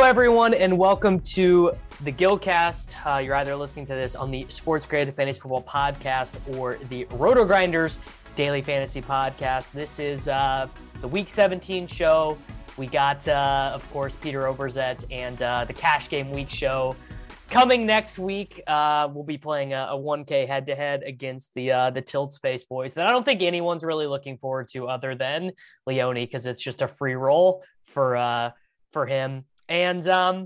everyone, and welcome to the Gilcast. You're either listening to this on the Sports Grid Fantasy Football Podcast or the Roto Grinders Daily Fantasy Podcast. This is the Week 17 show. We got, of course, Peter Oberzet and the Cash Game Week show coming next week. We'll be playing a 1K head-to-head against the Tilt Space boys that I don't think anyone's really looking forward to other than Leone, because it's just a free roll for him. And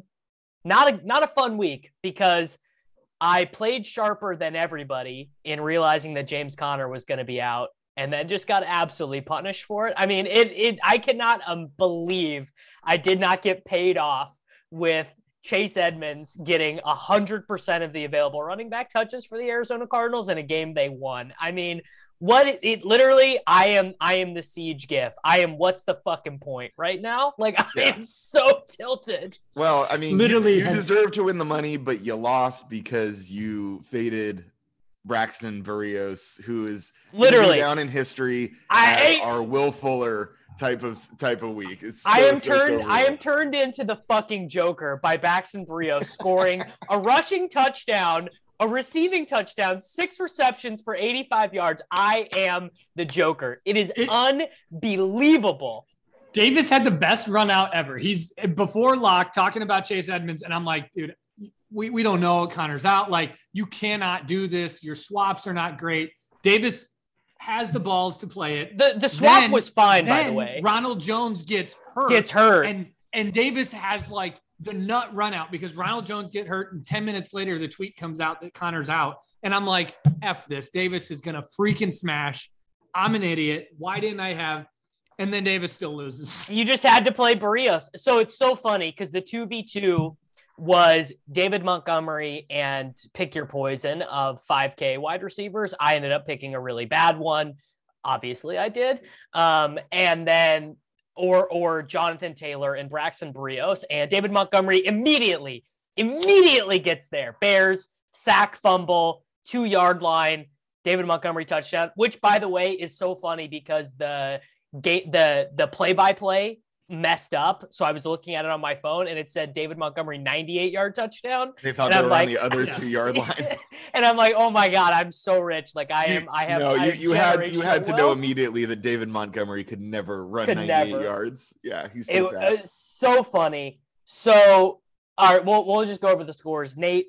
not a fun week because I played sharper than everybody in realizing that James Conner was going to be out, and then just got absolutely punished for it. I mean, I cannot believe I did not get paid off with Chase Edmonds getting 100% of the available running back touches for the Arizona Cardinals in a game they won. I mean, literally, I am the Siege gif. I am, what's the fucking point right now? Like, I am so tilted. Well, I mean, literally, you deserve to win the money, but you lost because you faded Braxton Berrios, who is literally down in history. Our Will Fuller type of week. It's I am turned into the fucking Joker by Braxton Berrios scoring a rushing touchdown, a receiving touchdown, 6 receptions for 85 yards. I am the Joker. It is unbelievable. Davis had the best run out ever. He's before lock talking about Chase Edmonds, and I'm like, dude, we don't know. Connor's out. Like, you cannot do this. Your swaps are not great. Davis has the balls to play it. The swap was fine, by the way. Ronald Jones gets hurt. And Davis has like the nut run out because Ronald Jones get hurt, and 10 minutes later the tweet comes out that Connor's out. And I'm like, F this. Davis is going to freaking smash. I'm an idiot. Why didn't I have? And then Davis still loses. You just had to play Berrios. So it's so funny because the 2v2 was David Montgomery and pick your poison of 5K wide receivers. I ended up picking a really bad one. Obviously I did. And then, or Jonathan Taylor and Braxton Berrios, and David Montgomery immediately gets there. Bears, sack, fumble, 2-yard line, David Montgomery touchdown, which by the way is so funny because the play-by-play messed up. So I was looking at it on my phone and it said David Montgomery 98-yard touchdown. They thought they were on the other 2-yard line. And I'm like, oh my God, I'm so rich. Like you had to know immediately that David Montgomery could never run 98 yards. Yeah, he's too fat. It was so funny. So all right, we'll just go over the scores. Nate,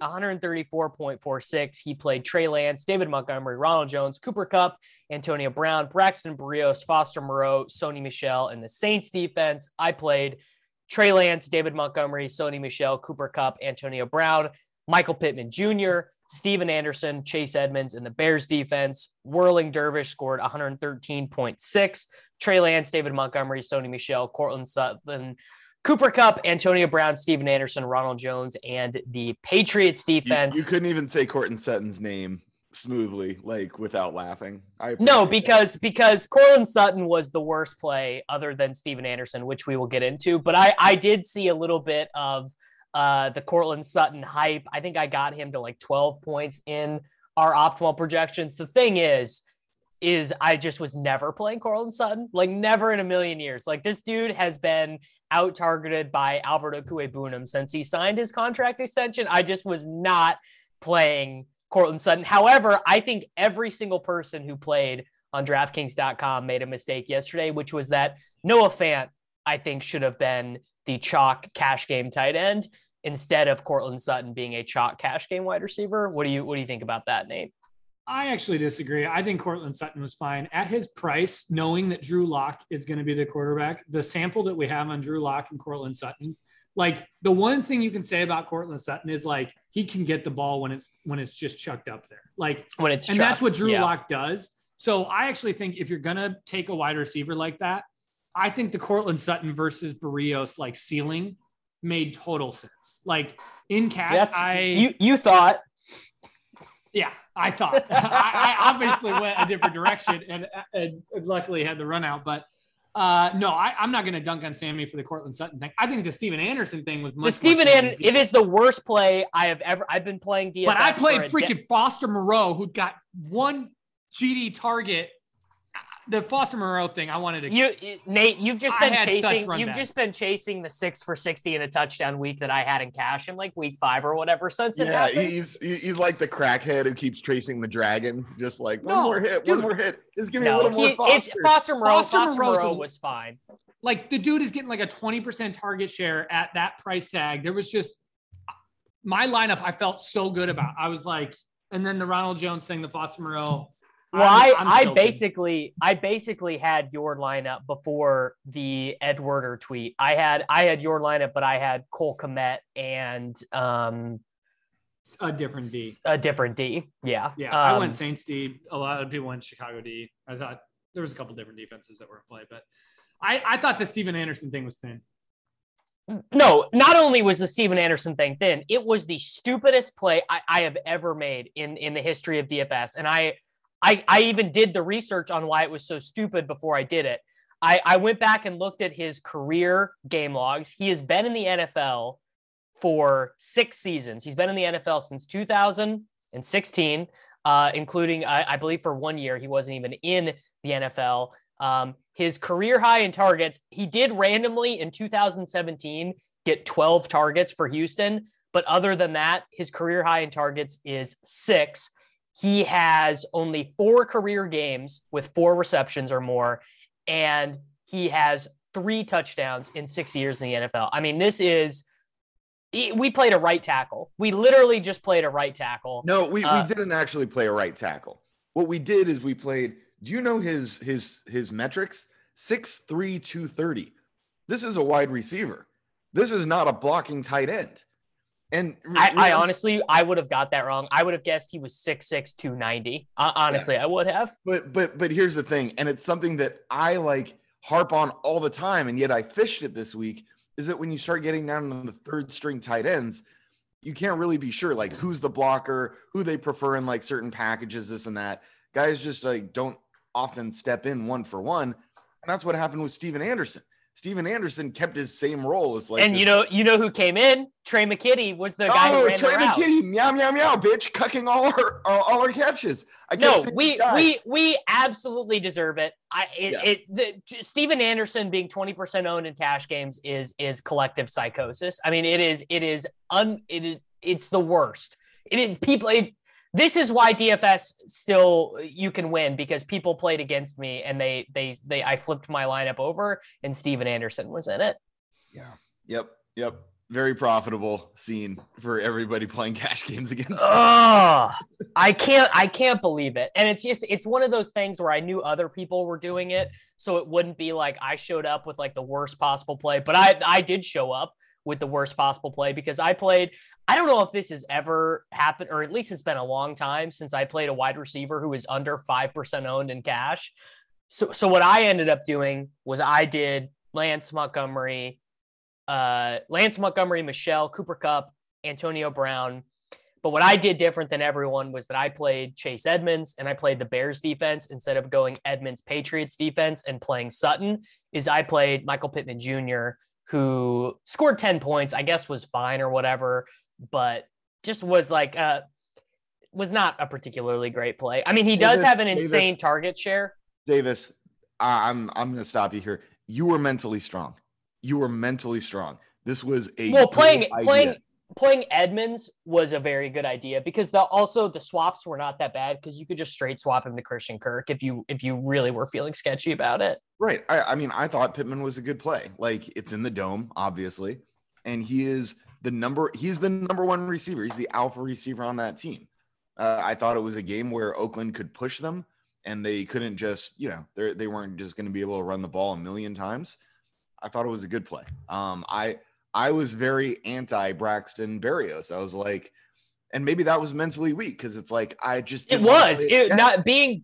134.46. He played Trey Lance, David Montgomery, Ronald Jones, Cooper Kupp, Antonio Brown, Braxton Berrios, Foster Moreau, Sony Michel, and the Saints defense. I played Trey Lance, David Montgomery, Sony Michel, Cooper Kupp, Antonio Brown, Michael Pittman Jr., Steven Anderson, Chase Edmonds, and the Bears defense. Whirling Dervish scored 113.6. Trey Lance, David Montgomery, Sony Michel, Cortland Sutton, Cooper Kupp, Antonio Brown, Steven Anderson, Ronald Jones, and the Patriots defense. You couldn't even say Cortland Sutton's name smoothly, like without laughing. No, because Cortland Sutton was the worst play other than Steven Anderson, which we will get into. But I did see a little bit of the Cortland Sutton hype. I think I got him to like 12 points in our optimal projections. The thing is I just was never playing Cortland Sutton, like never in a million years. Like this dude has been out targeted by Albert Okwuegbunam since he signed his contract extension. I just was not playing Cortland Sutton. However, I think every single person who played on DraftKings.com made a mistake yesterday, which was that Noah Fant, I think, should have been the chalk cash game tight end instead of Cortland Sutton being a chalk cash game wide receiver. What do you think about that, Nate? I actually disagree. I think Cortland Sutton was fine at his price, knowing that Drew Lock is going to be the quarterback. The sample that we have on Drew Lock and Cortland Sutton, like the one thing you can say about Cortland Sutton is like he can get the ball when it's just chucked up there, like when it's and chucked, that's what Drew Lock does. So I actually think if you're gonna take a wide receiver like that, I think the Cortland Sutton versus Berrios like ceiling made total sense. Like in cash, you thought. Yeah, I thought. I obviously went a different direction and luckily had the run out. But no, I'm not going to dunk on Sammy for the Cortland Sutton thing. I think the Steven Anderson thing was much. The Steven Anderson, it is the worst play I've been playing DFS. But I played freaking Foster Moreau, who got one GD target the Foster Moreau thing, I wanted to. Nate, you've just been chasing the 6 for 60 in a touchdown week that I had in cash in like week 5 or whatever. So it happens. He's like the crackhead who keeps chasing the dragon, just like one more hit. Just give me a little more Foster. Foster Moreau was fine. Like the dude is getting like a 20% target share at that price tag. There was just my lineup. I felt so good about. I was like, and then the Ronald Jones thing, the Foster Moreau. Well, I basically had your lineup before the Edwarder tweet. I had your lineup, but I had Cole Kmet and a different D. A different D. Yeah. Yeah. I went Saints D. A lot of people went Chicago D. I thought there was a couple different defenses that were in play, but I thought the Steven Anderson thing was thin. No, not only was the Steven Anderson thing thin, it was the stupidest play I have ever made in the history of DFS. And I even did the research on why it was so stupid before I did it. I went back and looked at his career game logs. He has been in the NFL for 6 seasons. He's been in the NFL since 2016, including, I believe, for 1 year. He wasn't even in the NFL. His career high in targets, he did randomly in 2017 get 12 targets for Houston. But other than that, his career high in targets is 6. He has only 4 career games with 4 receptions or more, and he has 3 touchdowns in 6 years in the NFL. I mean, we played a right tackle. We literally just played a right tackle. No, we didn't actually play a right tackle. What we did is we played, do you know his metrics? 6'3", 230. This is a wide receiver. This is not a blocking tight end. And I honestly, I would have got that wrong. I would have guessed he was 6'6", 290. Honestly, yeah. I would have. But here's the thing, and it's something that I like harp on all the time, and yet I fished it this week, is that when you start getting down to the 3rd string tight ends, you can't really be sure like who's the blocker, who they prefer in like certain packages, this and that. Guys just like don't often step in one for one. And that's what happened with Steven Anderson. Steven Anderson kept his same role as like, and you know who came in? Trey McKitty was the guy who ran Trey McKitty, meow meow meow, bitch, cucking all our catches. We absolutely deserve it. Steven Anderson being 20% owned in cash games is collective psychosis. I mean, it's the worst. This is why DFS still you can win, because people played against me and I flipped my lineup over and Steven Anderson was in it. Yeah. Yep. Very profitable scene for everybody playing cash games against. I can't believe it. And it's one of those things where I knew other people were doing it, so it wouldn't be like I showed up with like the worst possible play, but I did show up with the worst possible play because I don't know if this has ever happened, or at least it's been a long time since I played a wide receiver who was under 5% owned in cash. So what I ended up doing was I did Lance Montgomery, Michelle, Cooper Kupp, Antonio Brown. But what I did different than everyone was that I played Chase Edmonds and I played the Bears defense instead of going Edmonds Patriots defense and playing Sutton. Is I played Michael Pittman Jr., who scored 10 points, I guess was fine or whatever, but just was like, was not a particularly great play. I mean, he does have an insane target share. Davis, I'm going to stop you here. You were mentally strong. This was playing Edmonds was a very good idea because the swaps were not that bad because you could just straight swap him to Christian Kirk if you really were feeling sketchy about it. Right. I mean, I thought Pittman was a good play. Like, it's in the dome, obviously, and he's the number 1 receiver. He's the alpha receiver on that team. I thought it was a game where Oakland could push them and they couldn't just, they weren't just going to be able to run the ball a million times. I thought it was a good play. I was very anti Braxton Berrios. I was like, and maybe that was mentally weak because it's like I just being anti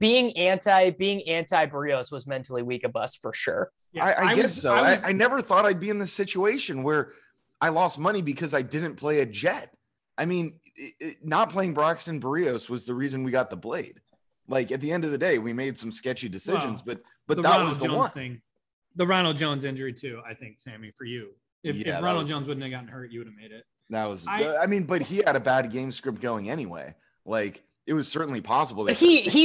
Berrios was mentally weak of us for sure. Yeah, I guess so. I never thought I'd be in this situation where I lost money because I didn't play a Jet. I mean, not playing Braxton Berrios was the reason we got the blade. Like at the end of the day, we made some sketchy decisions, but that was the Jones one thing. The Ronald Jones injury too, I think, Sammy, for you. If Ronald Jones wouldn't have gotten hurt, you would have made it. That was, but he had a bad game script going anyway. Like it was certainly possible. That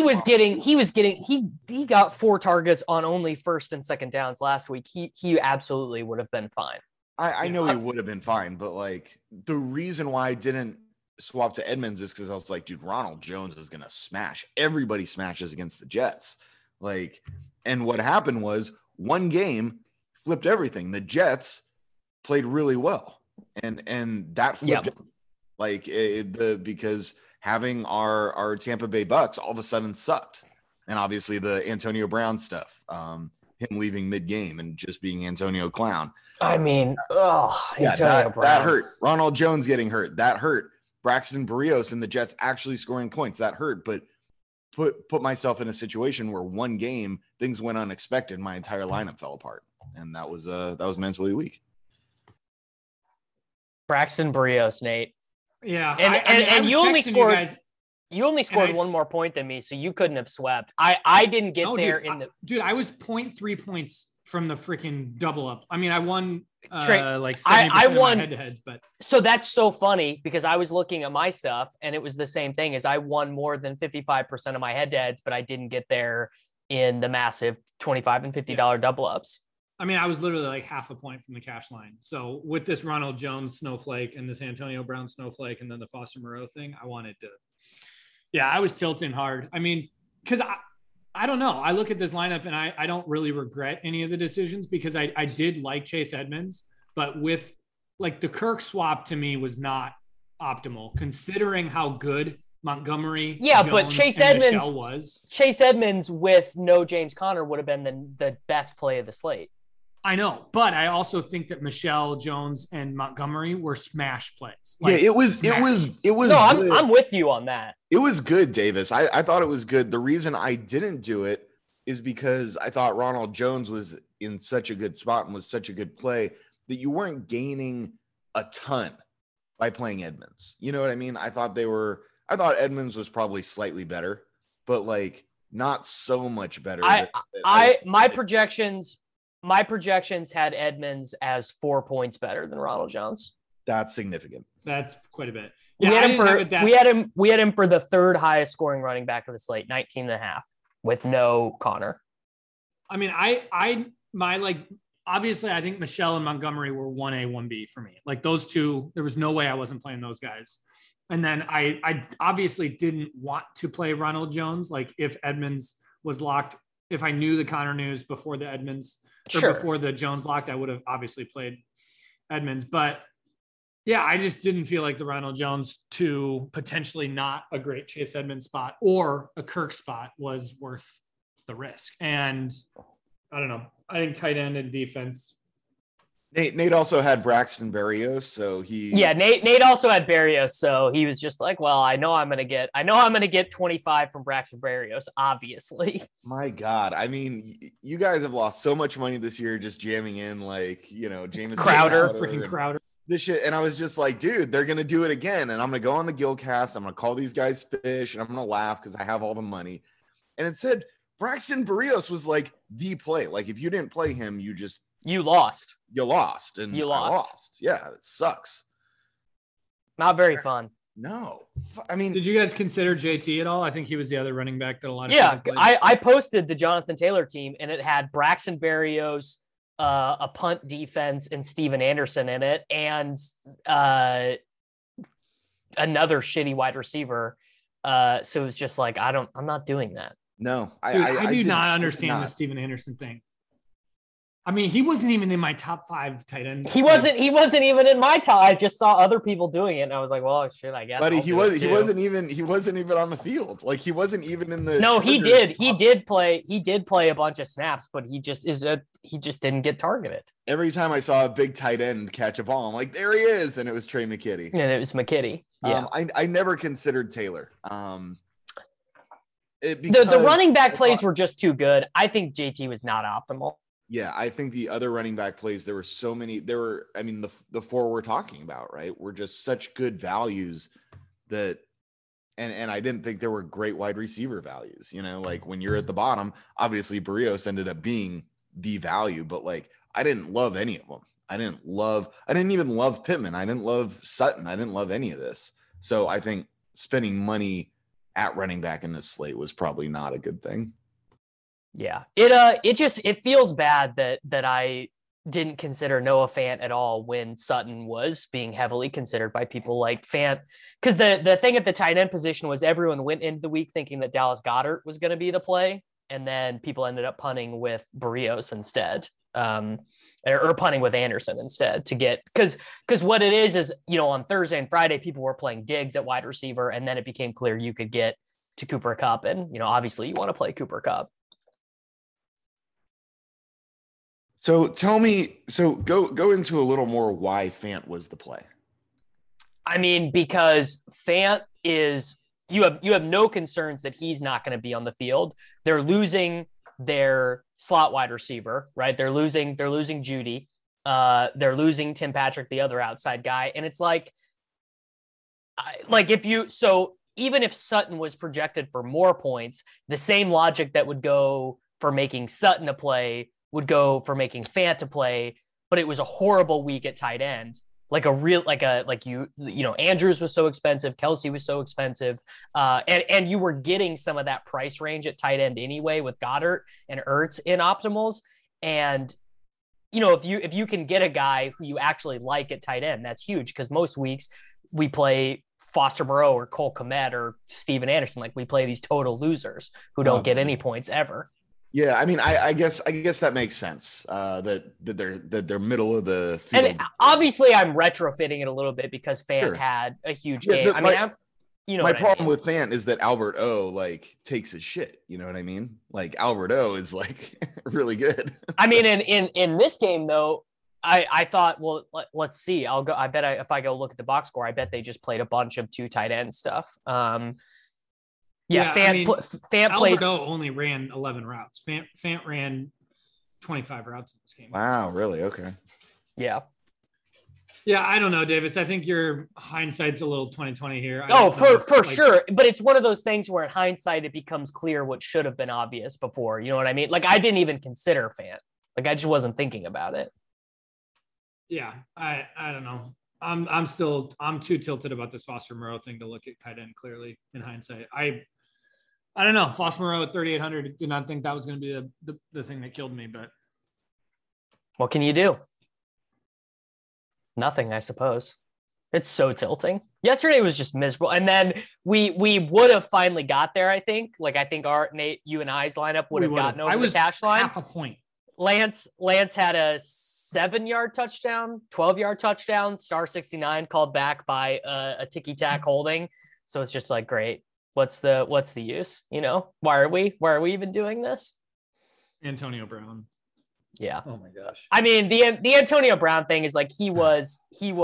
he got 4 targets on only first and second downs last week. He absolutely would have been fine. I know he would have been fine, but like the reason why I didn't swap to Edmonds is because I was like, dude, Ronald Jones is gonna smash. Everybody smashes against the Jets. Like, and what happened was one game flipped everything. The Jets played really well, and that flipped because having our Tampa Bay Bucks all of a sudden sucked, and obviously the Antonio Brown stuff, him leaving mid game and just being Antonio Clown. I mean, Antonio Brown. That hurt. Ronald Jones getting hurt, that hurt. Braxton Berrios and the Jets actually scoring points, that hurt. But put myself in a situation where one game things went unexpected, my entire lineup fell apart, and that was mentally weak. Braxton Berrios, Nate. Yeah, and you only scored. You only scored one more point than me, so you couldn't have swept. I didn't get there dude. I was 0.3 points from the freaking double up. I mean, I won like 70% I won of my head-to-heads, but so that's so funny because I was looking at my stuff and it was the same thing as I won more than 55% of my head-to-heads, but I didn't get there in the massive $25 and $50 double ups. I mean, I was literally like half a point from the cash line. So with this Ronald Jones snowflake and this Antonio Brown snowflake and then the Foster Moreau thing, I wanted to. Yeah, I was tilting hard. I mean, because I don't know. I look at this lineup and I don't really regret any of the decisions because I did like Chase Edmonds, but with like the Kirk swap to me was not optimal considering how good Montgomery. Yeah, Jones, but Chase Edmonds with no James Conner would have been the best play of the slate. I know, but I also think that Michelle, Jones, and Montgomery were smash plays. Like, it was. No, I'm with you on that. It was good, Davis. I thought it was good. The reason I didn't do it is because I thought Ronald Jones was in such a good spot and was such a good play that you weren't gaining a ton by playing Edmonds. You know what I mean? I thought Edmonds was probably slightly better, but like not so much better. My projections had Edmonds as 4 points better than Ronald Jones. That's significant. That's quite a bit. Yeah, we had him for the third highest scoring running back of the slate, 19.5 with no Connor. I mean, obviously I think Michelle and Montgomery were 1A, 1B for me. Like those two, there was no way I wasn't playing those guys. And then I obviously didn't want to play Ronald Jones. Like if Edmonds was locked, if I knew the Connor news before the Edmonds before the Jones locked, I would have obviously played Edmonds. But yeah, I just didn't feel like the Ronald Jones to potentially not a great Chase Edmonds spot or a Kirk spot was worth the risk. And I don't know. I think tight end and defense. Nate also had Braxton Berrios, so Nate also had Berrios, so he was just like, well, I know I'm gonna get 25 from Braxton Berrios, obviously. My God, I mean, you guys have lost so much money this year just jamming in like Jameson Crowder, this shit, and I was just like, dude, they're gonna do it again, and I'm gonna go on the Gilcast, I'm gonna call these guys fish, and I'm gonna laugh because I have all the money, and it said Braxton Berrios was like the play. Like if you didn't play him, you lost. I lost. Yeah, it sucks. Not very fun. No. I mean, did you guys consider JT at all? I think he was the other running back that a lot of people played. I posted the Jonathan Taylor team and it had Braxton Berrios, a punt defense, and Steven Anderson in it, and another shitty wide receiver. So it was just like I'm not doing that. No, I do not understand the Steven Anderson thing. I mean, he wasn't even in my top 5 tight end. He wasn't even in my top. I just saw other people doing it, and I was like, "Well, shit, I guess." But he wasn't even on the field. Like he wasn't even in the. No, he did. He did play a bunch of snaps, but he just didn't get targeted. Every time I saw a big tight end catch a ball, I'm like, "There he is!" And it was Trey McKitty. And it was McKitty. Yeah. I never considered Taylor. The running back plays were just too good. I think JT was not optimal. Yeah, I think the other running back plays, there were so many. The 4 we're talking about, right, were just such good values that, and I didn't think there were great wide receiver values. Like when you're at the bottom, obviously Berrios ended up being the value, but like I didn't love any of them. I didn't even love Pittman. I didn't love Sutton. I didn't love any of this. So I think spending money at running back in this slate was probably not a good thing. Yeah, it feels bad that I didn't consider Noah Fant at all when Sutton was being heavily considered by people like Fant. Because the thing at the tight end position was everyone went into the week thinking that Dallas Goedert was going to be the play. And then people ended up punting with Berrios instead, or punting with Anderson instead to get, because what it is, on Thursday and Friday, people were playing Diggs at wide receiver. And then it became clear you could get to Cooper Kupp. And, obviously you want to play Cooper Kupp. So tell me, go into a little more why Fant was the play. I mean, because Fant is, you have no concerns that he's not going to be on the field. They're losing their slot wide receiver, right? They're losing Judy. They're losing Tim Patrick, the other outside guy. And it's even if Sutton was projected for more points, the same logic that would go for making Sutton a play would go for making Fant to play, but it was a horrible week at tight end. Andrews was so expensive. Kelsey was so expensive. And you were getting some of that price range at tight end anyway with Goddard and Ertz in optimals. And, if you can get a guy who you actually like at tight end, that's huge. Cause most weeks we play Foster Moreau or Cole Kmet or Steven Anderson. We play these total losers who don't get any points ever. Yeah, I mean, I guess that makes sense. That they're middle of the field. And obviously, I'm retrofitting it a little bit because Fant had a huge game. My problem with Fant is that Albert O takes his shit. You know what I mean? Albert O is really good. I mean, in this game though, I thought, well, let's see. I bet if I go look at the box score, I bet they just played a bunch of 2 tight end stuff. Fant played. Alberto only ran 11 routes. Fant ran 25 routes in this game. Wow, really? Okay. Yeah. Yeah, I don't know, Davis. I think your hindsight's a little 2020 here. For sure. But it's one of those things where in hindsight, it becomes clear what should have been obvious before. You know what I mean? I didn't even consider Fant. I just wasn't thinking about it. Yeah, I don't know. I'm too tilted about this Foster Moreau thing to look at tight end clearly in hindsight. I don't know. Foster Moreau at 3,800. Did not think that was going to be the thing that killed me, but what can you do? Nothing, I suppose. It's so tilting. Yesterday was just miserable. And then we would have finally got there, I think. I think Nate, you and I's lineup would have gotten over the cash line. Half a point. Lance had a 7-yard touchdown, 12-yard touchdown, star 69 called back by a ticky-tack holding. So it's just great. What's the use? Why are we even doing this? Antonio Brown. Yeah. Oh my gosh. I mean, the Antonio Brown thing is he was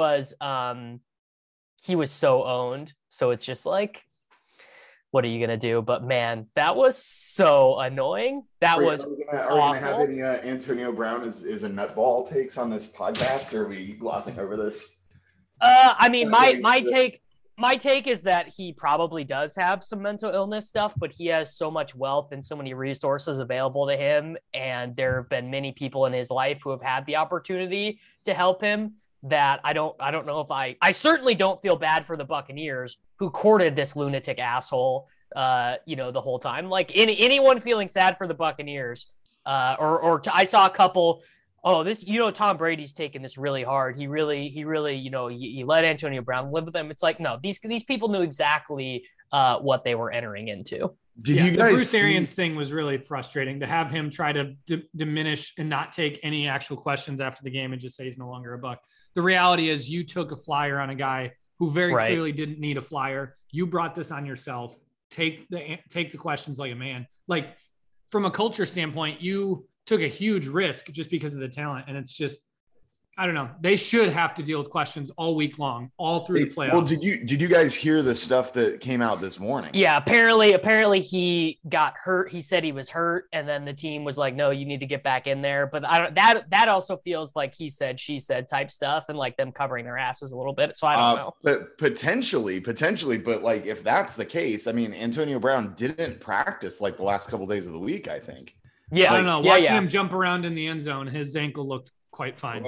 so owned. So it's just what are you gonna do? But man, that was so annoying. Are we gonna have any Antonio Brown is a nutball takes on this podcast, or are we glossing over this? I mean, my take is that he probably does have some mental illness stuff, but he has so much wealth and so many resources available to him. And there have been many people in his life who have had the opportunity to help him that I don't know if I certainly don't feel bad for the Buccaneers who courted this lunatic asshole, the whole time. Anyone feeling sad for the Buccaneers, I saw a couple, Tom Brady's taking this really hard. He really, he let Antonio Brown live with him. It's no, these people knew exactly what they were entering into. Did you guys? The Bruce Arians thing was really frustrating to have him try to diminish and not take any actual questions after the game and just say he's no longer a Buck. The reality is you took a flyer on a guy who very clearly didn't need a flyer. You brought this on yourself. Take the questions like a man. From a culture standpoint, you took a huge risk just because of the talent. And it's just, I don't know. They should have to deal with questions all week long, all through the playoffs. Well, did you guys hear the stuff that came out this morning? Yeah, apparently he got hurt. He said he was hurt, and then the team was like, "No, you need to get back in there." But that also feels like he said, she said type stuff, and them covering their asses a little bit. So I don't know. But potentially, but if that's the case, I mean, Antonio Brown didn't practice the last couple of days of the week, I think. Yeah, I don't know. Watching him jump around in the end zone, his ankle looked quite fine.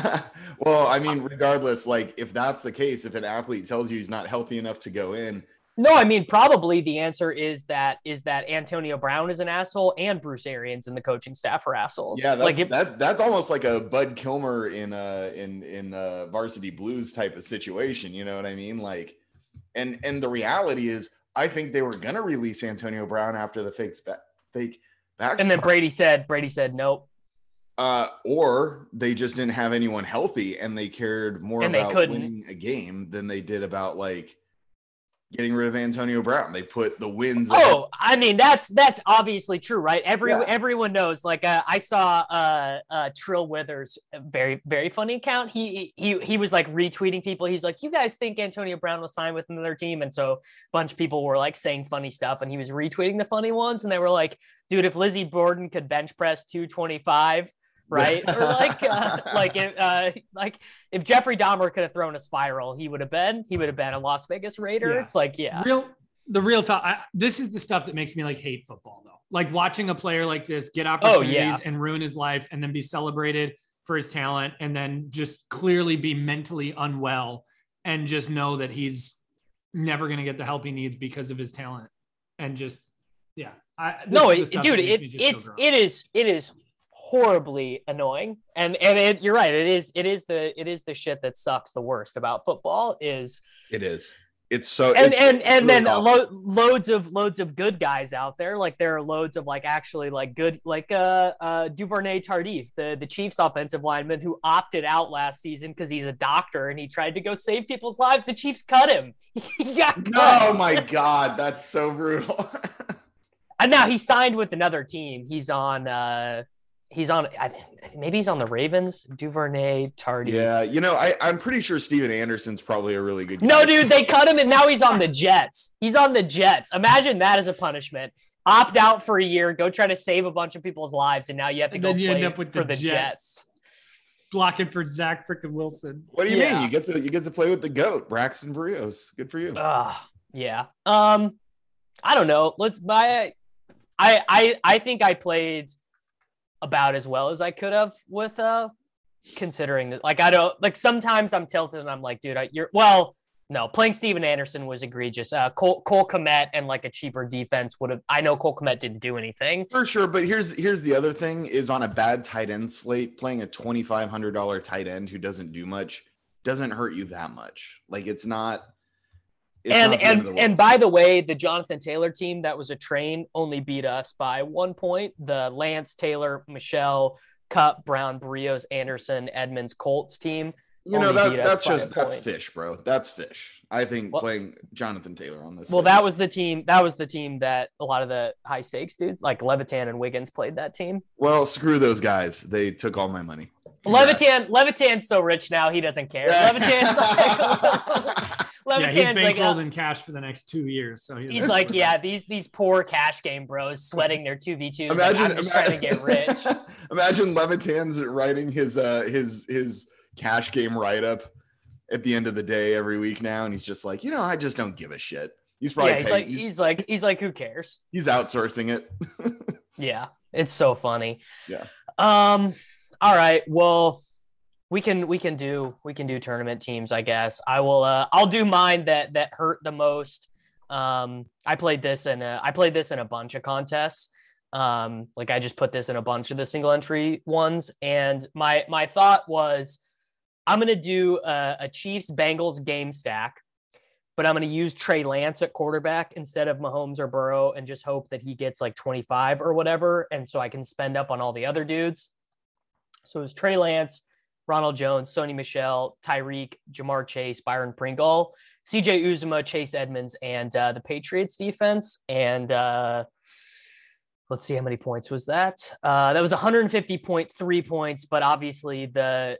Well, I mean, regardless, if that's the case, if an athlete tells you he's not healthy enough to go in, No, I mean, probably the answer is that Antonio Brown is an asshole and Bruce Arians and the coaching staff are assholes. Yeah, that's almost like a Bud Kilmer in Varsity Blues type of situation. You know what I mean? Like, and the reality is, I think they were gonna release Antonio Brown after the fake back. And then Brady said nope. Or they just didn't have anyone healthy, and they cared more about winning a game than they did about like getting rid of Antonio Brown. They put the wins. Oh, I mean, that's obviously true, right? Everyone knows. Like, I saw Trill Withers, very, very funny account. He was like retweeting people. He's like, you guys think Antonio Brown will sign with another team? And so a bunch of people were like saying funny stuff, and he was retweeting the funny ones. And they were like, dude, if Lizzie Borden could bench press 225, right? Or like if Jeffrey Dahmer could have thrown a spiral, he would have been a Las Vegas Raider. Yeah. It's like, yeah, the real talk. This is the stuff that makes me like hate football, though. Like watching a player like this get opportunities and ruin his life, and then be celebrated for his talent, and then just clearly be mentally unwell, and just know that he's never going to get the help he needs because of his talent, and just it is horribly annoying, and you're right. It is the shit that sucks the worst about football. It's so loads of good guys out there. Like there are loads of like actually like good like Duvernay Tardif, the Chiefs offensive lineman who opted out last season because he's a doctor and he tried to go save people's lives. The Chiefs cut him. He got cut. Oh my God, that's so brutal. And now he signed with another team. He's on maybe he's on the Ravens. Duvernay Tardif. Yeah, I'm pretty sure Steven Anderson's probably a really good guy. No, dude, they cut him and now he's on the Jets. He's on the Jets. Imagine that as a punishment. Opt out for a year, go try to save a bunch of people's lives, and now you have to go play for the Jets. Blocking for Zach freaking Wilson. What do you mean? You get to play with the GOAT, Braxton Berrios. Good for you. Yeah. I don't know. I think I played about as well as I could have with considering that. Like, I don't like, sometimes I'm tilted and I'm like, dude, playing Steven Anderson was egregious. Cole Kmet and like a cheaper defense would have. I know Cole Kmet didn't do anything for sure, but here's the other thing: is on a bad tight end slate, playing a $2,500 tight end who doesn't do much doesn't hurt you that much. Like it's not. And by the way, the Jonathan Taylor team that was a train only beat us by 1 point. The Lance, Taylor, Michelle, Cup, Brown, Berrios, Anderson, Edmonds, Colts team. That's fish, bro. That's fish. I think playing Jonathan Taylor on this. Well, that was the team that a lot of the high stakes dudes like Levitan and Wiggins played that team. Well, screw those guys. They took all my money. Levitan's so rich now he doesn't care. Levitan's he's bankrolled in cash for the next 2 years. So he's like, these poor cash game bros sweating their 2v2s. I'm just trying to get rich. Imagine Levitan's writing his cash game write up at the end of the day every week now, and he's just like, I just don't give a shit. He's probably he's like, who cares? He's outsourcing it. Yeah, it's so funny. Yeah. All right. Well, we can do tournament teams, I guess. I'll do mine that hurt the most. I played this in a bunch of contests. Like I just put this in a bunch of the single entry ones, and my thought was I'm going to do a Chiefs Bengals game stack, but I'm going to use Trey Lance at quarterback instead of Mahomes or Burrow and just hope that he gets like 25 or whatever. And so I can spend up on all the other dudes. So it was Trey Lance, Ronald Jones, Sony Michel, Tyreek, Jamar Chase, Byron Pringle, CJ Uzomah, Chase Edmonds, and the Patriots defense. And let's see, how many points was that? That was 150.3 points, but obviously the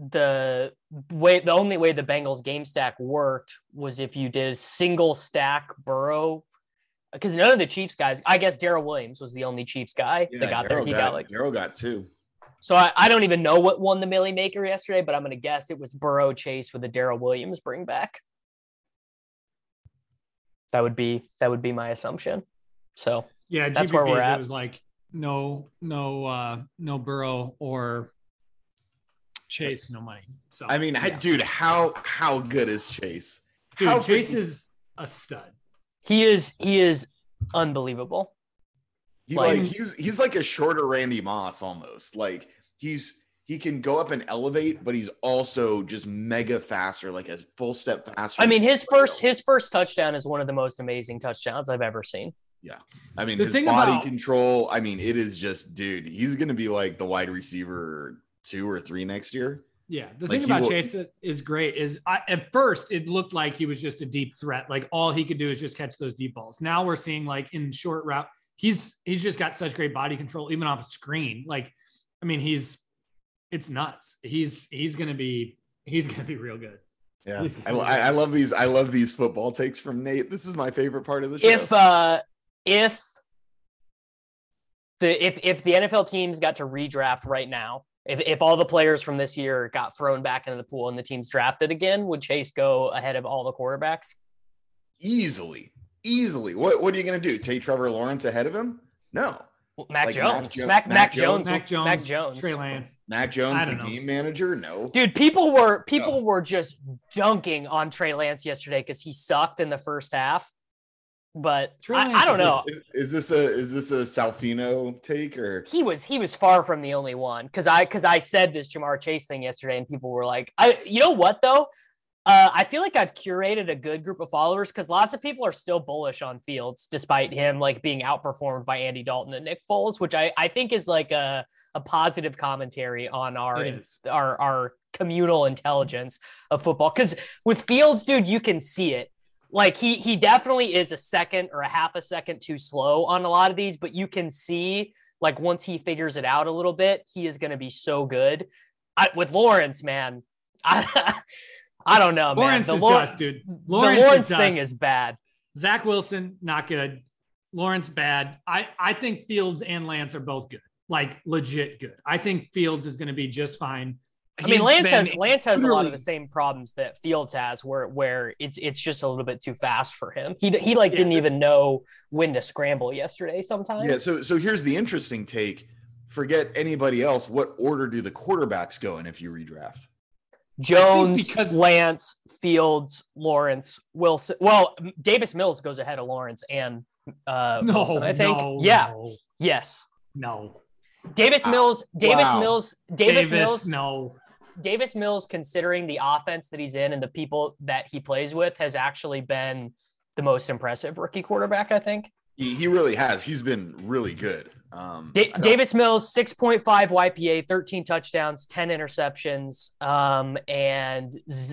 only way the Bengals game stack worked was if you did single stack Burrow, because none of the Chiefs guys, I guess Darrell Williams was the only Chiefs guy that got there. Darrell got two. So I don't even know what won the Millie Maker yesterday, but I'm going to guess it was Burrow Chase with a Darrell Williams bring back. That would be my assumption. So yeah, that's where we're at. It was like no Burrow or Chase, no money. So I mean, dude, how good is Chase? Dude, Chase is a stud. He is unbelievable. He's like a shorter Randy Moss almost. Like he can go up and elevate, but he's also just mega faster, like a full step faster. I mean, his first touchdown is one of the most amazing touchdowns I've ever seen. Yeah. I mean, his body control, I mean, it is just, dude, he's going to be like the wide receiver 2 or 3 next year. Yeah. The thing about Chase that is great is at first it looked like he was just a deep threat. Like all he could do is just catch those deep balls. Now we're seeing like in short route, he's just got such great body control, even off screen. Like, I mean, it's nuts. He's going to be real good. Yeah. I love these football takes from Nate. This is my favorite part of the show. If the NFL teams got to redraft right now, if all the players from this year got thrown back into the pool and the teams drafted again, would Chase go ahead of all the quarterbacks? Easily. What are you going to do? Take Trevor Lawrence ahead of him? No. Mac Jones, Trey Lance, Mac Jones, the game manager. No, dude, people were just dunking on Trey Lance yesterday because he sucked in the first half. But I don't know. Is this a Salfino take or he was far from the only one because I said this Ja'Marr Chase thing yesterday and people were like, you know what though? I feel like I've curated a good group of followers because lots of people are still bullish on Fields despite him like being outperformed by Andy Dalton and Nick Foles, which I think is like a positive commentary on our communal intelligence of football. Because with Fields, dude, you can see it. Like he definitely is a second or a half a second too slow on a lot of these, but you can see like once he figures it out a little bit, he is going to be so good. With Lawrence, man, I don't know, Lawrence man. The Lawrence is dust, dude. Lawrence thing is bad. Zach Wilson, not good. Lawrence, bad. I think Fields and Lance are both good, like legit good. I think Fields is going to be just fine. I mean, Lance has a lot of the same problems that Fields has, where it's just a little bit too fast for him. He didn't even know when to scramble yesterday sometimes. Yeah. So here's the interesting take. Forget anybody else. What order do the quarterbacks go in if you redraft? Jones, Lance, Fields, Lawrence, Wilson. Well, Davis Mills goes ahead of Lawrence and Wilson, I think. Yes. No. Davis Mills. No. Davis Mills, considering the offense that he's in and the people that he plays with, has actually been the most impressive rookie quarterback, I think. He really has. He's been really good. Davis Mills, 6.5 YPA, 13 touchdowns, 10 interceptions, and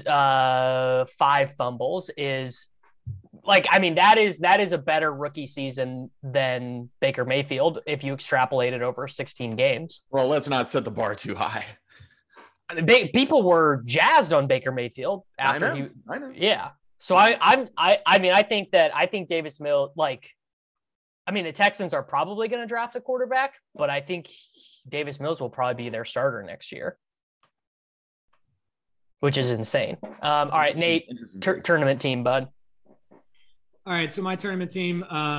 5 fumbles is like, I mean, that is a better rookie season than Baker Mayfield if you extrapolate it over 16 games. Well, let's not set the bar too high. I mean, people were jazzed on Baker Mayfield after I know. Yeah. So I think Davis Mills, like, I mean, the Texans are probably going to draft a quarterback, but I think Davis Mills will probably be their starter next year, which is insane. All right, Nate, tournament team, bud. All right, so my tournament team,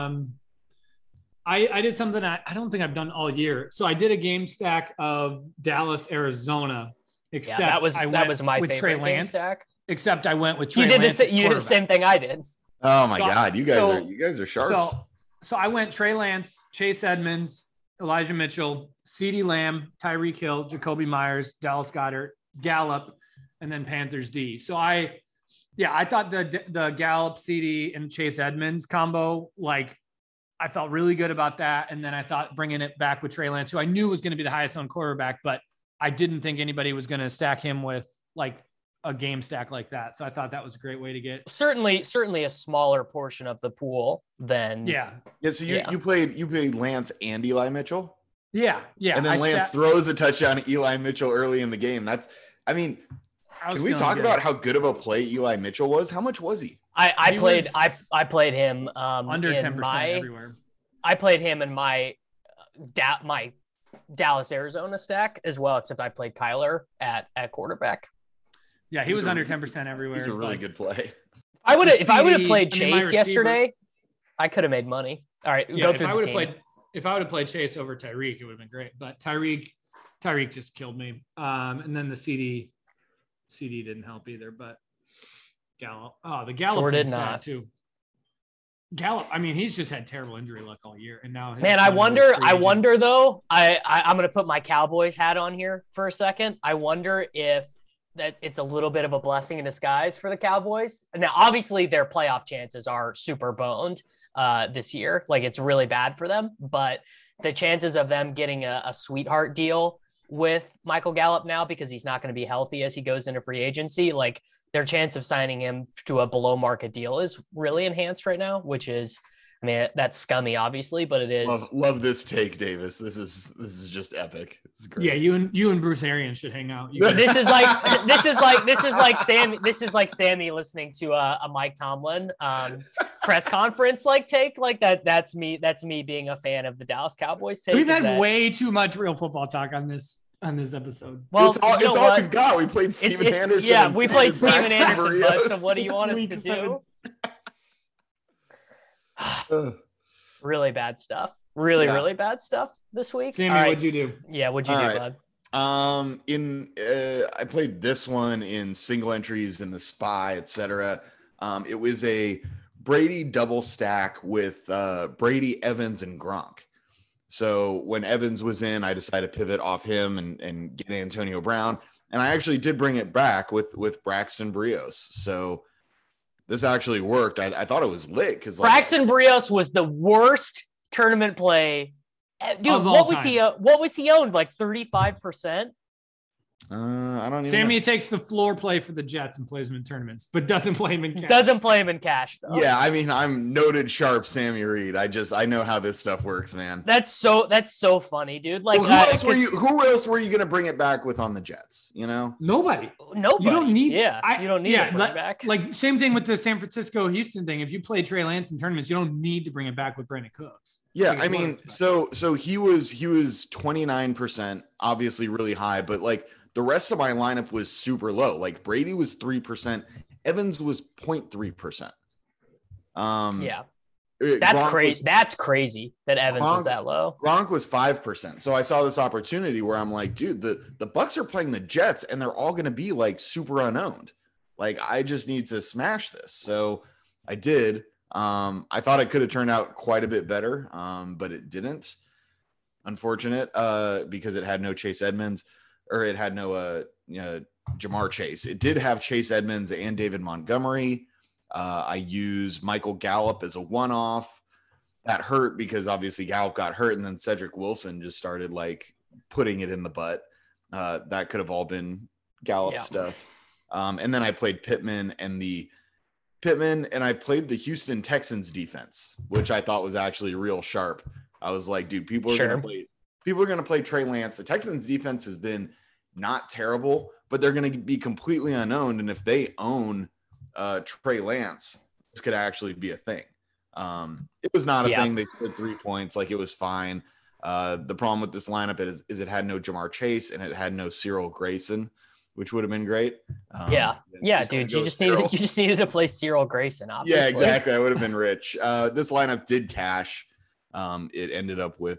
I did something I don't think I've done all year. So I did a game stack of Dallas, Arizona. Except that was my with favorite Trey game Lance. stack. Except I went with Trey Lance. You did the same thing I did. Oh my God, you guys are sharps. So I went Trey Lance, Chase Edmonds, Elijah Mitchell, CeeDee Lamb, Tyreek Hill, Jacoby Myers, Dallas Goedert, Gallup, and then Panthers D. So I thought the Gallup, CeeDee, and Chase Edmonds combo, like, I felt really good about that. And then I thought bringing it back with Trey Lance, who I knew was going to be the highest owned quarterback, but I didn't think anybody was going to stack him with like a game stack like that. So I thought that was a great way to get certainly a smaller portion of the pool than So you played Lance and Eli Mitchell. Yeah. And then Lance throws a touchdown to Eli Mitchell early in the game. Can we talk about how good of a play Eli Mitchell was? How much was he? I played him under 10% everywhere. I played him in my Dallas Arizona stack as well, except I played Kyler at quarterback. Yeah, he was under 10% everywhere. He's a really good play. If I would have played Chase yesterday, I could have made money. All right, go through the team. If I would have played Chase over Tyreek, it would have been great. But Tyreek just killed me. And then the CD didn't help either. But Gallup, the Gallup sure did not too. Gallup, I mean, he's just had terrible injury luck all year, and now man, I wonder though. I'm going to put my Cowboys hat on here for a second. I wonder if that it's a little bit of a blessing in disguise for the Cowboys. Now, obviously, their playoff chances are super boned this year. Like, it's really bad for them, but the chances of them getting a sweetheart deal with Michael Gallup now, because he's not going to be healthy as he goes into free agency, like their chance of signing him to a below market deal is really enhanced right now, which is, I mean, that's scummy, obviously, but it is. Love this take, Davis. This is just epic. It's great. Yeah, you and Bruce Arians should hang out. This is like Sammy listening to a Mike Tomlin press conference take like that. That's me being a fan of the Dallas Cowboys take. We've had way too much real football talk on this episode. Well, it's all we've got. We played Steven Anderson. Yeah, we played Steven Anderson, bud. So what do you want us to do? Really bad stuff. Really bad stuff this week. Sammy, what'd you do? Yeah, what'd you do, bud? I played this one in single entries in the SPY, etc. It was a Brady double stack with Brady, Evans, and Gronk. So when Evans was in, I decided to pivot off him and get Antonio Brown. And I actually did bring it back with Braxton Berrios. So this actually worked. I thought it was lit because Braxton Berrios was the worst tournament play. Dude, what was he owned? Like 35%? I don't even Sammy know. takes the floor play for the Jets and plays them in tournaments, but doesn't play him in cash. Doesn't play him in cash, though. Yeah, I mean, I'm noted sharp Sammy Reed. I know how this stuff works, man. That's so funny, dude. Like, who else were you gonna bring it back with on the Jets? You know, nobody. You don't need. You don't need to bring it back. Like same thing with the San Francisco Houston thing. If you play Trey Lance in tournaments, you don't need to bring it back with Brandon Cooks. Yeah, I mean, so he was 29%, obviously really high, but like the rest of my lineup was super low. Like Brady was 3%, Evans was 0.3%. Yeah, that's crazy. That's crazy that Evans was that low. Gronk was 5%. So I saw this opportunity where I'm like, dude, the Bucks are playing the Jets and they're all going to be like super unowned. Like I just need to smash this. So I did. I thought it could have turned out quite a bit better, but it didn't. Unfortunate, because it had no Chase Edmonds, or it had no Jamar Chase. It did have Chase Edmonds and David Montgomery. I used Michael Gallup as a one-off. That hurt because obviously Gallup got hurt, and then Cedric Wilson just started like putting it in the butt. That could have all been Gallup stuff. And then I played Pittman, and I played the Houston Texans defense, which I thought was actually real sharp. I was like, dude, people are going to play Trey Lance. The Texans defense has been not terrible, but they're going to be completely unowned. And if they own Trey Lance, this could actually be a thing. It was not a thing. They scored 3 points. Like it was fine. The problem with this lineup is it had no Jamar Chase and it had no Cyril Grayson, which would have been great. Dude, you just needed to play Cyril Grayson. Obviously. Yeah, exactly. I would have been rich. This lineup did cash. It ended up with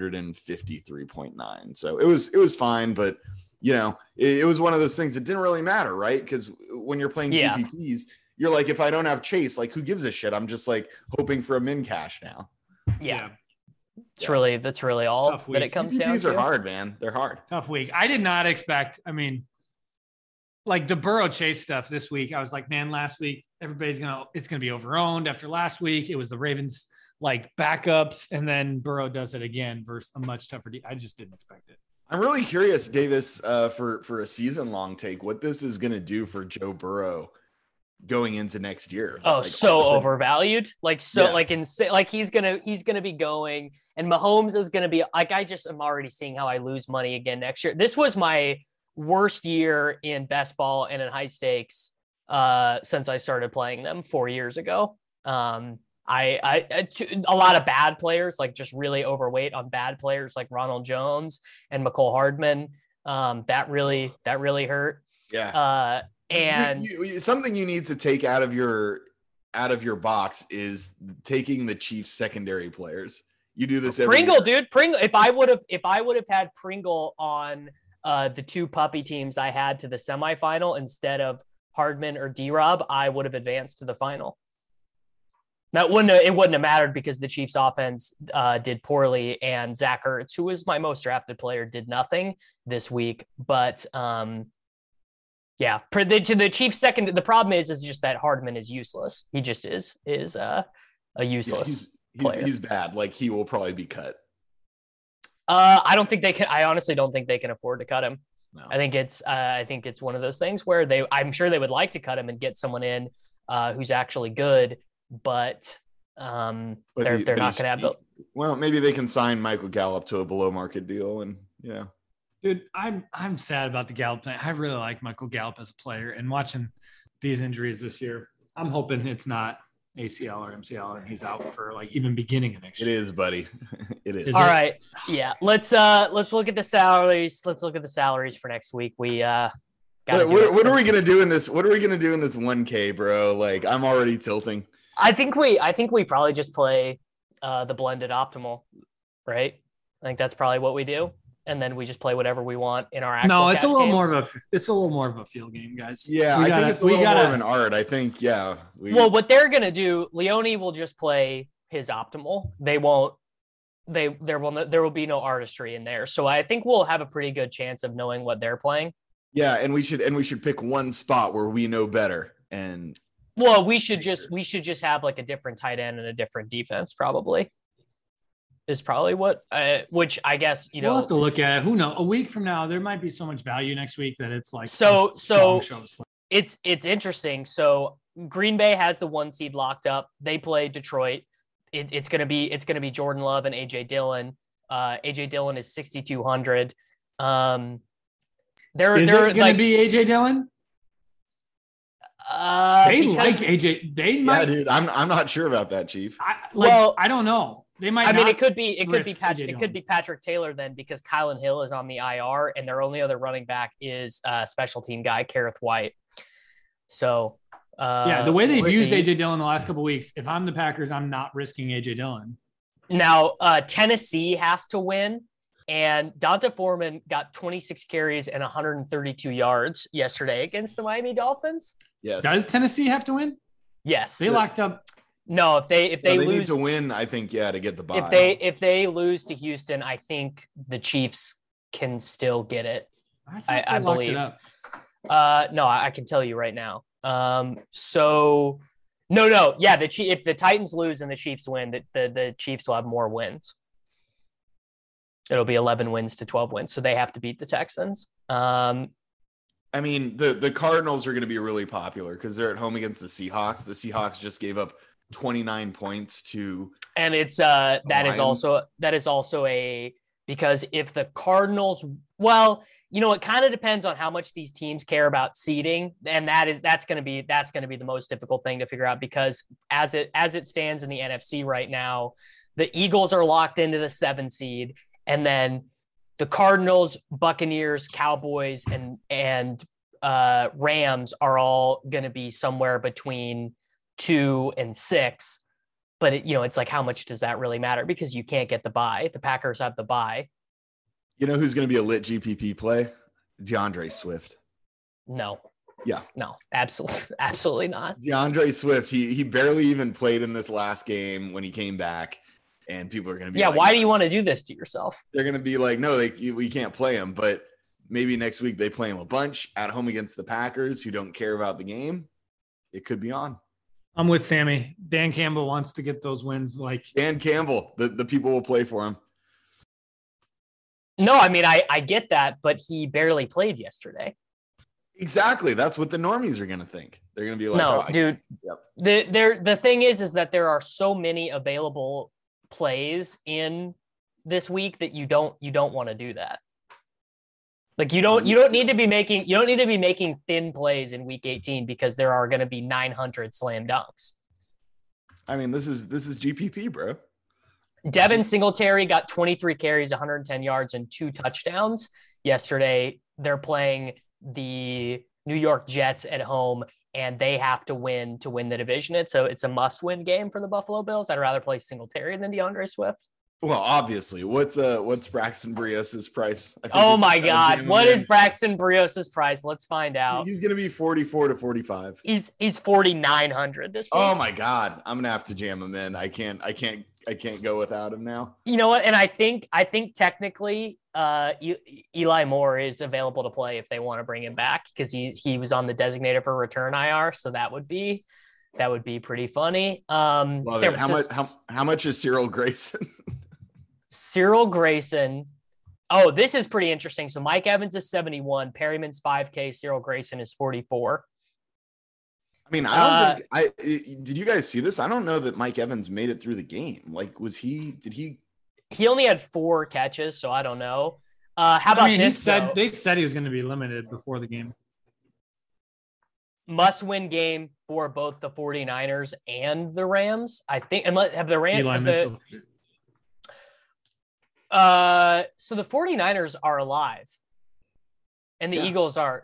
153.9. So it was fine, but you know, it was one of those things that didn't really matter, right? Because when you're playing GPPs, you're like, if I don't have Chase, like who gives a shit? I'm just like hoping for a min cash now. Yeah. That's really all that it comes down to. These are hard, man. They're hard. Tough week. I did not expect, I mean, like the Burrow Chase stuff this week. I was like, man, last week, it's going to be overowned. After last week, it was the Ravens like backups, and then Burrow does it again versus a much tougher. I just didn't expect it. I'm really curious, Davis, for a season-long take, what this is going to do for Joe Burrow going into next year. Oh, like, so overvalued. Like he's gonna be going, and Mahomes is gonna be like, I just am already seeing how I lose money again next year. This was my worst year in best ball and in high stakes since I started playing them 4 years ago. A lot of bad players, like just really overweight on bad players like Ronald Jones and McCole Hardman. That really hurt. Yeah. And something you need to take out of your box is taking the Chiefs secondary players. You do this every Pringle, year. dude. Pringle. If I would have had Pringle on the two puppy teams I had to the semifinal instead of Hardman or D-Rob, I would have advanced to the final. It wouldn't have mattered because the Chiefs offense did poorly, and Zach Ertz, who was my most drafted player, did nothing this week. But yeah, the Chiefs second. The problem is just that Hardman is useless. He just is a useless player. He's bad. Like, he will probably be cut. I don't think they can. I honestly don't think they can afford to cut him. No. I think it's one of those things where I'm sure they would like to cut him and get someone in who's actually good, but they're not going to have the. Well, maybe they can sign Michael Gallup to a below market deal, and Dude, I'm sad about the Gallup thing. I really like Michael Gallup as a player, and watching these injuries this year, I'm hoping it's not ACL or MCL and he's out for like even beginning of next year. It is, buddy. It is. All right. Yeah. Let's look at the salaries. Let's look at the salaries for next week. We what are we gonna do in this? What are we gonna do in this 1K, bro? Like, I'm already tilting. I think we probably just play the blended optimal, right? I think that's probably what we do. And then we just play whatever we want in our actual. No, it's a little games. more of a field game, guys. Yeah, I think it's a little more of an art. I think, yeah. Well, what they're gonna do, Leone will just play his optimal. They won't. There will be no artistry in there. So I think we'll have a pretty good chance of knowing what they're playing. Yeah, and we should pick one spot where we know better. And well, we should just have like a different tight end and a different defense, probably. Is probably what, which I guess, we'll have to look at it. Who knows? A week from now, there might be so much value next week that it's like, so it's interesting. So Green Bay has the 1 seed locked up. They play Detroit. It's going to be Jordan Love and AJ Dillon. AJ Dillon is 6,200. Is it going to be AJ Dillon? They like AJ. Yeah, dude. I'm not sure about that, Chief. I don't know. They might. I mean, it could be Patrick. It could be Patrick Taylor then, because Kylan Hill is on the IR, and their only other running back is special team guy Kareth White. So the way they've used AJ Dillon the last couple of weeks, if I'm the Packers, I'm not risking AJ Dillon. Now Tennessee has to win, and Donta Foreman got 26 carries and 132 yards yesterday against the Miami Dolphins. Yes. Does Tennessee have to win? Yes. They locked up. No, if they lose, need to win, I think, to get the bye. If they lose to Houston, I think the Chiefs can still get it. I believe. No, I can tell you right now. So no. Yeah, if the Titans lose and the Chiefs win, the Chiefs will have more wins. It'll be 11 wins to 12 wins. So they have to beat the Texans. I mean, the Cardinals are going to be really popular because they're at home against the Seahawks. The Seahawks just gave up 29 points to, and it's that is also because if the Cardinals, well, it kind of depends on how much these teams care about seeding, and that's going to be the most difficult thing to figure out, because as it stands in the NFC right now, the Eagles are locked into the 7 seed, and then the Cardinals, Buccaneers, Cowboys, and Rams are all going to be somewhere between 2 and 6. But it's like, how much does that really matter? Because you can't get the bye. The Packers have the bye. You know who's going to be a lit GPP play? DeAndre Swift. No. Yeah. No, absolutely not. DeAndre Swift, he barely even played in this last game when he came back. And people are going to be why do you want to do this to yourself? They're going to be like, no, we can't play him. But maybe next week they play him a bunch at home against the Packers, who don't care about the game. It could be on. I'm with Sammy. Dan Campbell wants to get those wins. Like Dan Campbell, the people will play for him. No, I mean, I get that, but he barely played yesterday. Exactly. That's what the normies are going to think. They're going to be like, no, dude. Yep. The thing is that there are so many available plays in this week that you don't want to do that. Like you don't need to be making thin plays in week 18 because there are going to be 900 slam dunks. I mean, this is GPP, bro. Devin Singletary got 23 carries, 110 yards, and 2 touchdowns yesterday. They're playing the New York Jets at home, and they have to win the division. It's a must-win game for the Buffalo Bills. I'd rather play Singletary than DeAndre Swift. Well, obviously, what's Braxton Berrios' price? Oh my God, what is Braxton Berrios' price? Let's find out. He's going to be 44 to 45. He's 4,900 this week. Oh my God, I'm gonna have to jam him in. I can't go without him now. You know what? And I think technically, Eli Moore is available to play if they want to bring him back because he was on the designated for return IR, so that would be pretty funny. How much is Cyril Grayson? Cyril Grayson. Oh, this is pretty interesting. So Mike Evans is 71, Perryman's 5K, Cyril Grayson is 44. I mean, I don't think did you guys see this? I don't know that Mike Evans made it through the game. Like, did he? He only had 4 catches, so I don't know. How about this? They said he was going to be limited before the game. Must-win game for both the 49ers and the Rams. I think, have the Rams. So the 49ers are alive, and the Eagles are.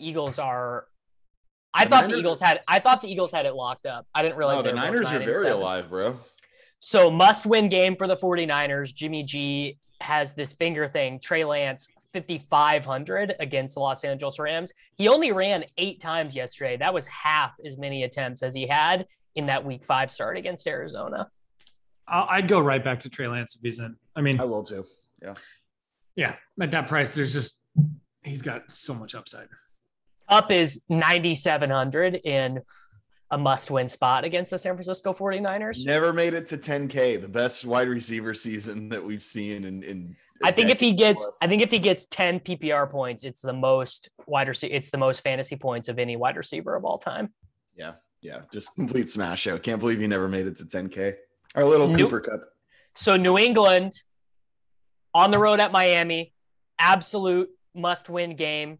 I thought the Eagles had it locked up. I didn't realize. No, the Niners are very alive, bro. So must-win game for the 49ers. Jimmy G has this finger thing. Trey Lance, 5,500 against the Los Angeles Rams. He only ran 8 times yesterday. That was half as many attempts as he had in that Week 5 start against Arizona. I'd go right back to Trey Lance if he's in. I mean, I will too. Yeah. Yeah. At that price, he's got so much upside. Up is 9,700 in a must-win spot against the San Francisco 49ers. Never made it to 10K, the best wide receiver season that we've seen in I think if he gets 10 PPR points, it's the most fantasy points of any wide receiver of all time. Yeah. Just complete smash show. Can't believe he never made it to 10K. Our little Cooper Cup. So New England on the road at Miami, absolute must-win game.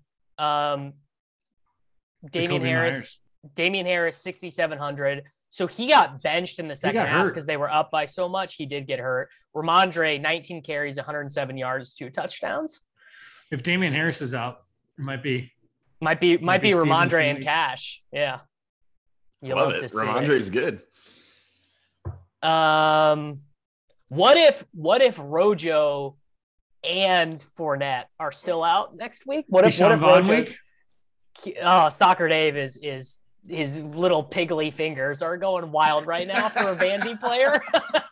Damian Harris, 6,700. So he got benched in the second half because they were up by so much. He did get hurt. Ramondre, 19 carries, 107 yards, 2 touchdowns. If Damian Harris is out, it might be Ramondre and Cash. Yeah. Love it. Ramondre's good. What if Rojo and Fournette are still out next week? What if Rojo? Oh, Soccer Dave is his little piggly fingers are going wild right now for a Vandy player.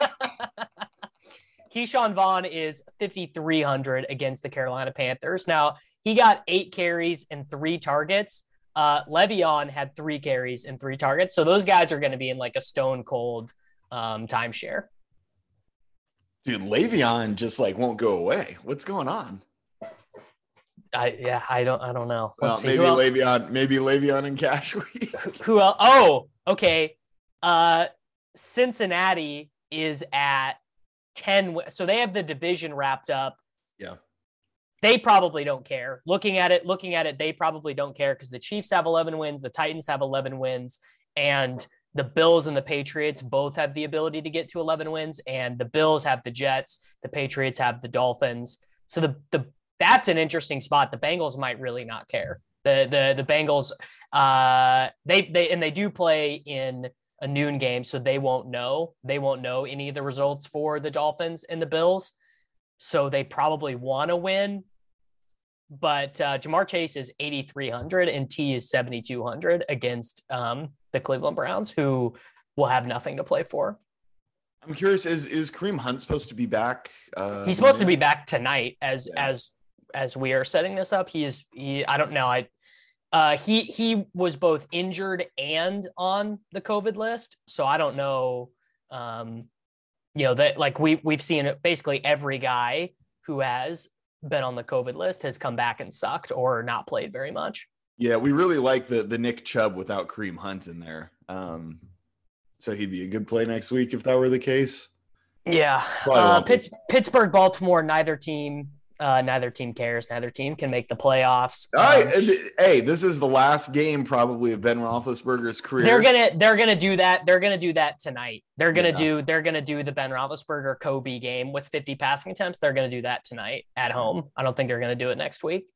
Keyshawn Vaughn is 5,300 against the Carolina Panthers. Now, he got 8 carries and 3 targets. Le'Veon had 3 carries and 3 targets. So those guys are going to be in like a stone cold timeshare. Dude, Le'Veon just like won't go away. What's going on? I don't know. Well, maybe Le'Veon and Cash week. Who else? Oh, okay. Cincinnati is at 10. So they have the division wrapped up. Yeah. They probably don't care. Looking at it, they probably don't care because the Chiefs have 11 wins, the Titans have 11 wins, and the Bills and the Patriots both have the ability to get to 11 wins, and the Bills have the Jets, the Patriots have the Dolphins. So that's an interesting spot. The Bengals might really not care. The Bengals, they do play in a noon game, so they won't know any of the results for the Dolphins and the Bills. So they probably want to win. But Jamar Chase is 8,300 and T is 7,200 against the Cleveland Browns, who will have nothing to play for. I'm curious, is Kareem Hunt supposed to be back? He's supposed to be back tonight as we are setting this up. I don't know. He was both injured and on the COVID list. So I don't know, that like we've seen basically every guy who has been on the COVID list has come back and sucked or not played very much. Yeah, we really like the Nick Chubb without Kareem Hunt in there. So he'd be a good play next week if that were the case. Yeah. Pittsburgh, Baltimore, neither team cares. Neither team can make the playoffs. All right. Hey, this is the last game probably of Ben Roethlisberger's career. They're gonna do that. They're gonna do that tonight. They're gonna do the Ben Roethlisberger Kobe game with 50 passing attempts. They're gonna do that tonight at home. I don't think they're gonna do it next week.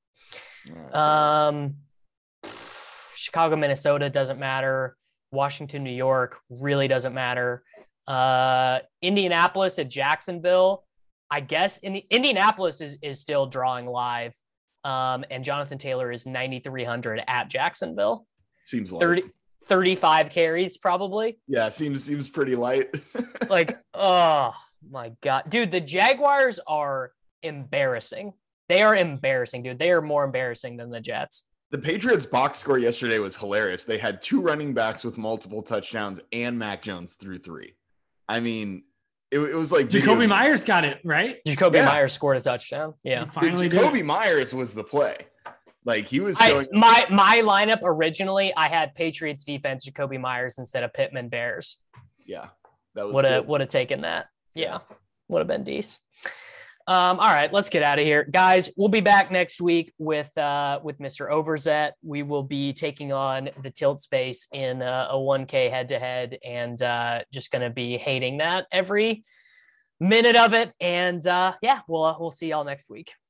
Chicago, Minnesota doesn't matter. Washington, New York really doesn't matter. Indianapolis at Jacksonville. I guess Indianapolis is still drawing live. And Jonathan Taylor is 9,300 at Jacksonville. Seems like 35 carries probably. Yeah, seems pretty light. Like, oh my God, dude, the Jaguars are embarrassing. They are embarrassing, dude. They are more embarrassing than the Jets. The Patriots box score yesterday was hilarious. They had 2 running backs with multiple touchdowns and Mac Jones threw 3. I mean, it was like Jacoby Myers got it, right? Jacoby Myers scored a touchdown. Yeah. Jacoby Myers was the play. Like he was showing my lineup originally, I had Patriots defense, Jacoby Myers instead of Pittman Bears. Yeah. That was would have taken that. Yeah. Would have been decent. All right, let's get out of here. Guys, we'll be back next week with Mr. Overzet. We will be taking on the Tilt Space in a 1K head-to-head and just going to be hating that every minute of it. And we'll see y'all next week.